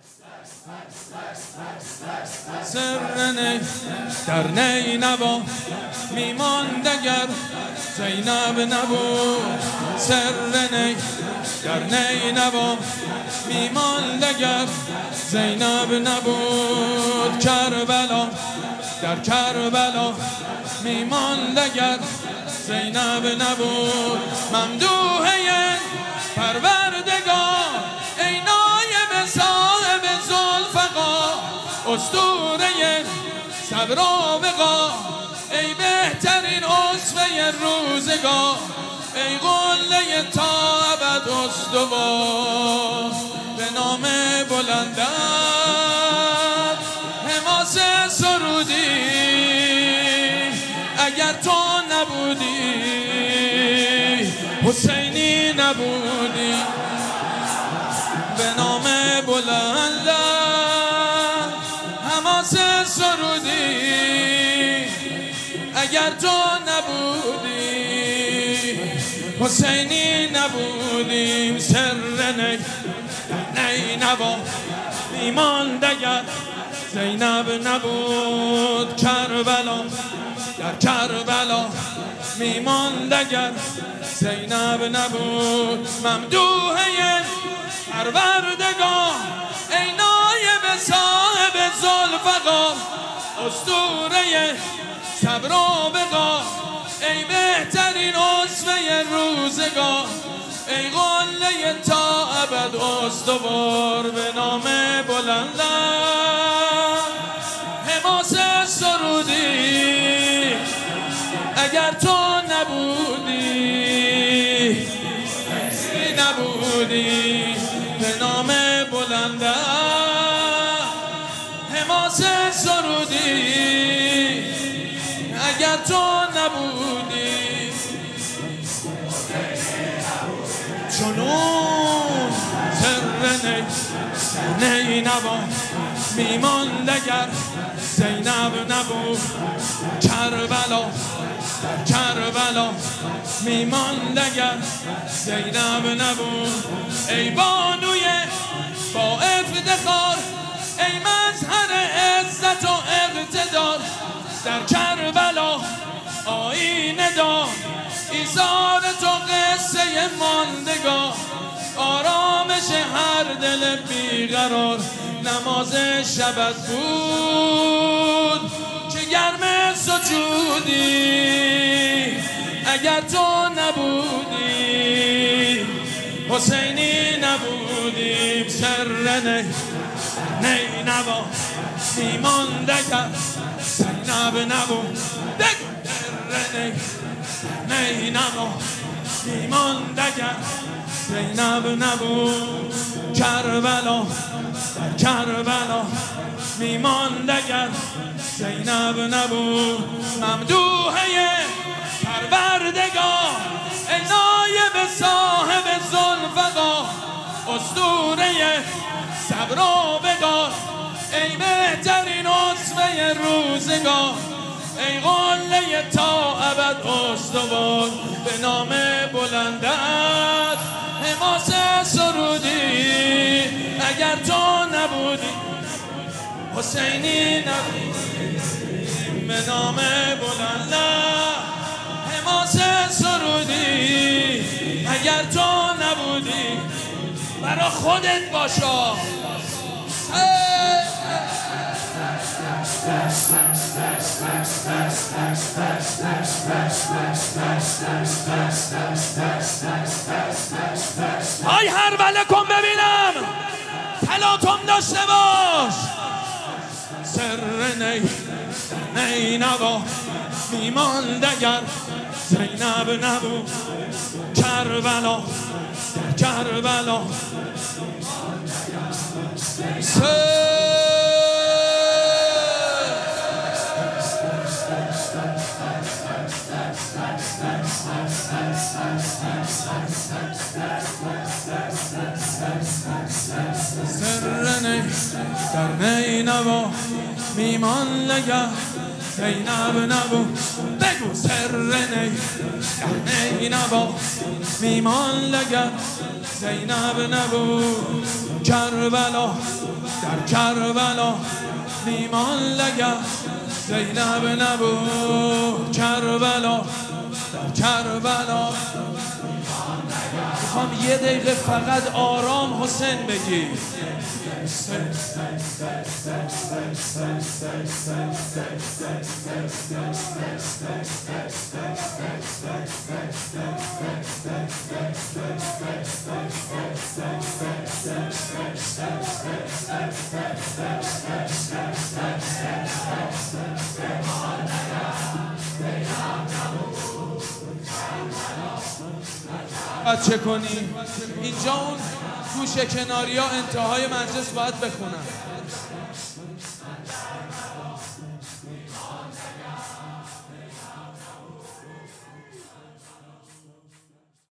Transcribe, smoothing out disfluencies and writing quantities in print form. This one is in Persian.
سر نی در نینوا میماند اگر زینب نبود. سر نی در نینوا میماند اگر زینب نبود. کربلا در کربلا میماند اگر زینب نبود. ممدوحه پروردگار ای نایب صاحب ذوالفقار، اسطوره صبر و وقار، ای بهترین اسوه روزگار، ای قله تا ابد استوار. به نام بلندت حماس سرودی اگر تو نبودی حسینی نبودی. به نام بلندت حماس سرودی اگر تو نبودی حسینی نبودیم. سر نینوا میماند اگر زینب نبود. کربلا در کربلا میماند اگر زینب نبود. ممدوحه پروردگار ای نایب صاحب ذوالفقار، اسطوره صبر و وقار، ای بهترین اسوه روزگار، ای قله تا ابد استوار. به نام بلندت حماس سرودی اگر تو نبودی نبودی. به نام بلندت حماس سرودی اگر تو نبودی. جنون سر نینوا میماند اگر زینب نبود. کربلا کربلا میماند اگر زینب نبود. ای بانوی با افتخار، ای مظهر عزت و اقتدار، در کربلا آیینه دار، ایثار تو قصه ماندگار، آرامش هر دل بیقرار. نماز شبت بود که گرم سجودی اگر تو نبودی حسینی نبودیم. سر نینوا میماند اگر زینب نبود. سر نینوا میماند اگر زینب نبود. کربلا کربلا میماند اگر زینب نبود. ممدوحه پروردگار ای نایب صاحب ذوالفقار، اسطوره صبر و وقار، ای بهترین اسوه روزگار، ای قله تا ابد استوار. به نام بلندت حماس سرودی اگر تو نبودی حسینی نبودی. به نام بلندت حماس سرودی اگر تو نبودی. برا خودت باشا. های هر بله کن ببینم تلاطم داشته باش. سر نینوا میماند اگر زینب نبود. کربلا کربلا سر در نینوا میماند اگر زینب نبود. بگو سر نینوا میماند اگر زینب نبود. کربلا در کربلا میمان لگه زینب نبود کربلا در کربلا. میخوام یه دقیقه فقط آرام حسین بگی. چه کنی؟ اینجا اون گوشه کناری ها انتهای مجلس باید بخونن.